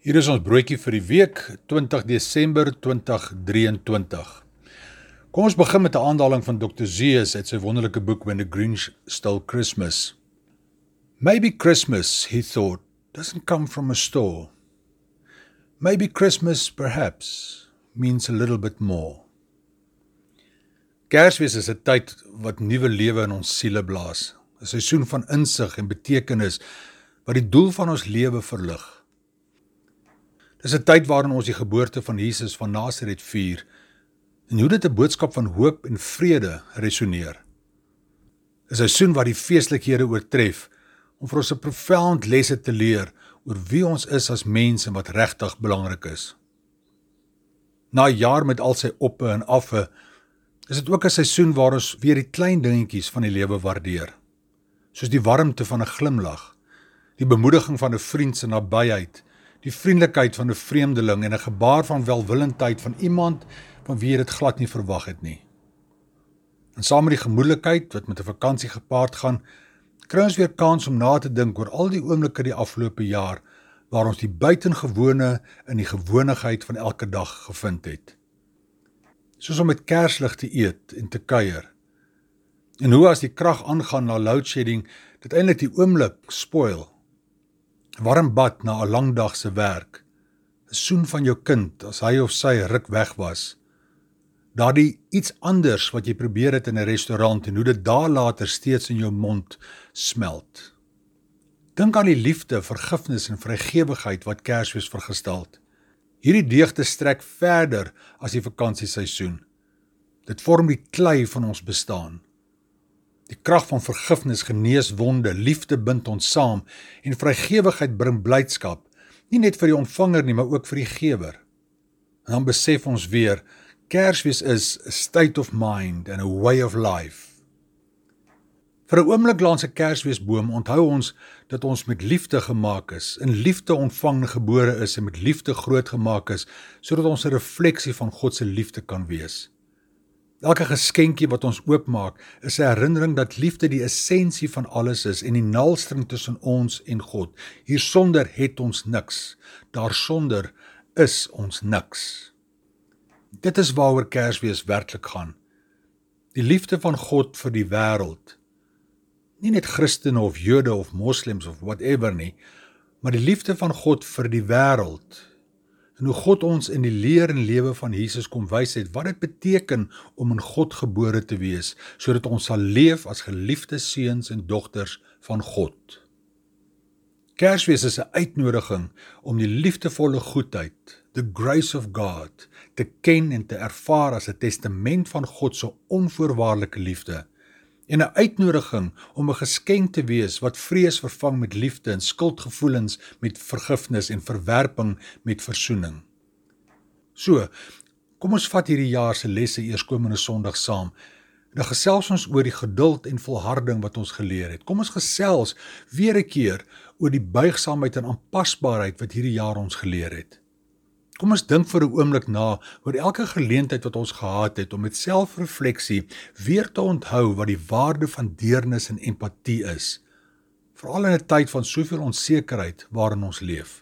Hier is ons broodjie vir die week, 20 Desember 2023. Kom ons begin met 'n aanhaling van Dr. Seuss uit sy wonderlike boek When the Grinch Stole Christmas. Maybe Christmas, he thought, doesn't come from a store. Maybe Christmas, perhaps, means a little bit more. Kersfees is 'n tyd wat nuwe lewe in ons siele blaas. 'n Seisoen van insig en betekenis wat die doel van ons lewe verlig. Dis 'n tyd waarin ons die geboorte van Jesus van Nasaret vier en hoe dit 'n boodskap van hoop en vrede resoneer. 'n Seisoen wat die feestelikhede oortref om vir ons 'n profound lesse te leer oor wie ons is as mense en wat regtig belangrik is. Na 'n jaar met al sy oppe en affe, is dit ook 'n seisoen waar ons weer die klein dingetjies van die lewe waardeer, soos die warmte van 'n glimlag, die bemoediging van 'n vriend se nabyheid, die vriendelikheid van 'n vreemdeling en 'n gebaar van welwillendheid van iemand van wie jy dit glad nie verwag het nie. En saam met die gemoedelikheid wat met 'n vakansie gepaard gaan, kry ons weer kans om na te dink oor al die oomblikke die afgelope jaar waar ons die buitengewone in die gewonigheid van elke dag gevind het. Soos om met kerslig te eet en te kuier. En hoe as die krag aangaan na loadshedding, dit eintlik die oomblik spoil. Warm bad na 'n lang dag se werk. 'n Soen van jou kind as hy of sy ruk weg was. Daardie iets anders wat jy probeer het in 'n restaurant en hoe dit daar later steeds in jou mond smelt. Dink aan die liefde, vergifnis en vrygewigheid wat Kersfees vergestel. Hierdie deugde strek verder as die vakansieseisoen. Dit vorm die klei van ons bestaan. Die krag van vergifnis genees wonde, liefde bind ons saam en vrygewigheid bring blydskap, nie net vir die ontvanger nie, maar ook vir die gewer. En dan besef ons weer, Kersfees is a state of mind and a way of life. Vir 'n oomblik langs 'n Kersfeesboom onthou ons dat ons met liefde gemaak is, in liefde ontvang en gebore is en met liefde grootgemaak is, sodat ons 'n refleksie van God se liefde kan wees. Elke geskenkie wat ons oopmaak, is 'n herinnering dat liefde die essensie van alles is en die naaldstring tussen ons en God. Hiersonder het ons niks, daarsonder is ons niks. Dit is waaroor Kersfees werklik gaan. Die liefde van God vir die wêreld. Nie net Christene of Jode of Moslems of whatever nie, maar die liefde van God vir die wêreld. En hoe God ons in die leer en lewe van Jesus kom wys het, wat dit beteken om in God gebore te wees, sodat ons sal leef as geliefde seuns en dogters van God. Kersfees is 'n uitnodiging om die liefdevolle goedheid, the grace of God, te ken en te ervaar as 'n testament van God se onvoorwaardelike liefde, en 'n uitnodiging om 'n geskenk te wees wat vrees vervang met liefde en skuldgevoelens met vergifnis en verwerping met versoening. So, kom ons vat hierdie jaar se lesse eerskomende Sondag saam. Dan gesels ons oor die geduld en volharding wat ons geleer het. Kom ons gesels weer 'n keer oor die buigsaamheid en aanpasbaarheid wat hierdie jaar ons geleer het. Kom ons dink vir 'n oomblik na oor elke geleentheid wat ons gehad het om met selfrefleksie weer te onthou wat die waarde van deernis en empatie is, veral in 'n tyd van soveel onsekerheid waarin ons leef.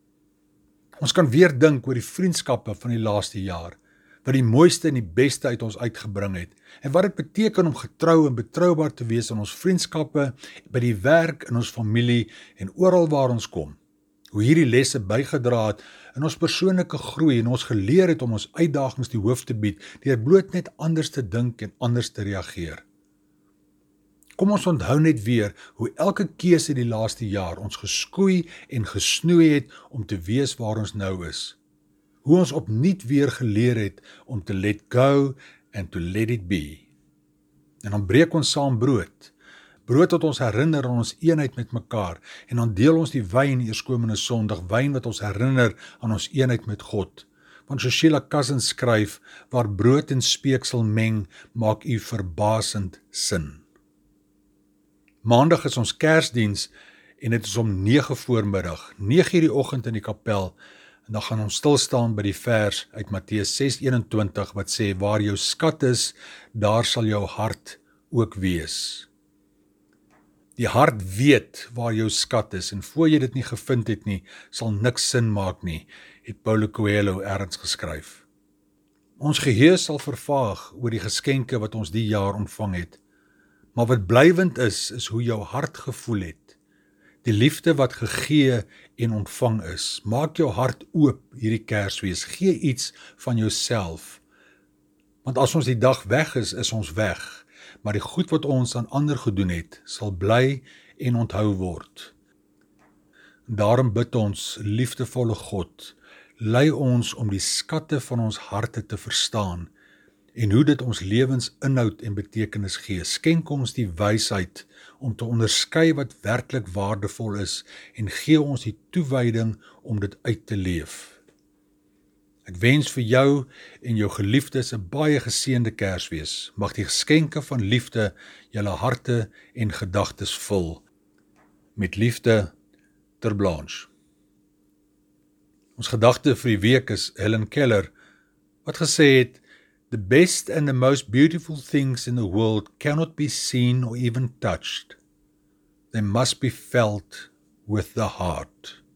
Ons kan weer dink oor die vriendskappe van die laaste jaar, wat die mooiste en die beste uit ons uitgebring het, en wat dit beteken om getrou en betroubaar te wees in ons vriendskappe, by die werk, in ons familie en oral waar ons kom. Hoe hierdie lesse bygedra het in ons persoonlike groei en ons geleer het om ons uitdagings die hoof te bied, deur bloot net anders te dink en anders te reageer. Kom ons onthou net weer hoe elke keuse die laaste jaar ons geskoei en gesnoei het om te wees waar ons nou is. Hoe ons opnuut weer geleer het om te let go and to let it be. En dan breek ons saam brood. Brood wat ons herinner aan ons eenheid met mekaar, en dan deel ons die wyn eerskomende Sondag, wyn wat ons herinner aan ons eenheid met God. Want soos Sheila Cousins skryf, waar brood en speeksel meng, maak u verbasend sin. Maandag is ons Kersdiens, en dit is om 9 voormiddag, 9 die oggend in die kapel, en dan gaan ons stilstaan by die vers uit Matteus 6:21, wat sê, waar jou skat is, daar sal jou hart ook wees. Die hart weet waar jou skat is, en voor jy dit nie gevind het nie, sal niks sin maak nie, het Paulo Coelho ergens geskryf. Ons geheue sal vervaag oor die geskenke wat ons die jaar ontvang het, maar wat blywend is hoe jou hart gevoel het. Die liefde wat gegee en ontvang is. Maak jou hart oop hierdie Kersfees, gee iets van jouself. Want as ons die dag weg is ons weg, maar die goed wat ons aan ander gedoen het, sal bly en onthou word. Daarom bid ons, liefdevolle God, lei ons om die skatte van ons harte te verstaan, en hoe dit ons lewens inhoud en betekenis gee. Skenk ons die wysheid om te onderskei wat werklik waardevol is, en gee ons die toewyding om dit uit te leef. Ek wens vir jou en jou geliefdes 'n baie geseënde Kersfees. Mag die geskenke van liefde julle harte en gedagtes vul. Met liefde, Ter Blanche. Ons gedagte vir die week is Helen Keller, wat gesê het, "The best and the most beautiful things in the world cannot be seen or even touched. They must be felt with the heart."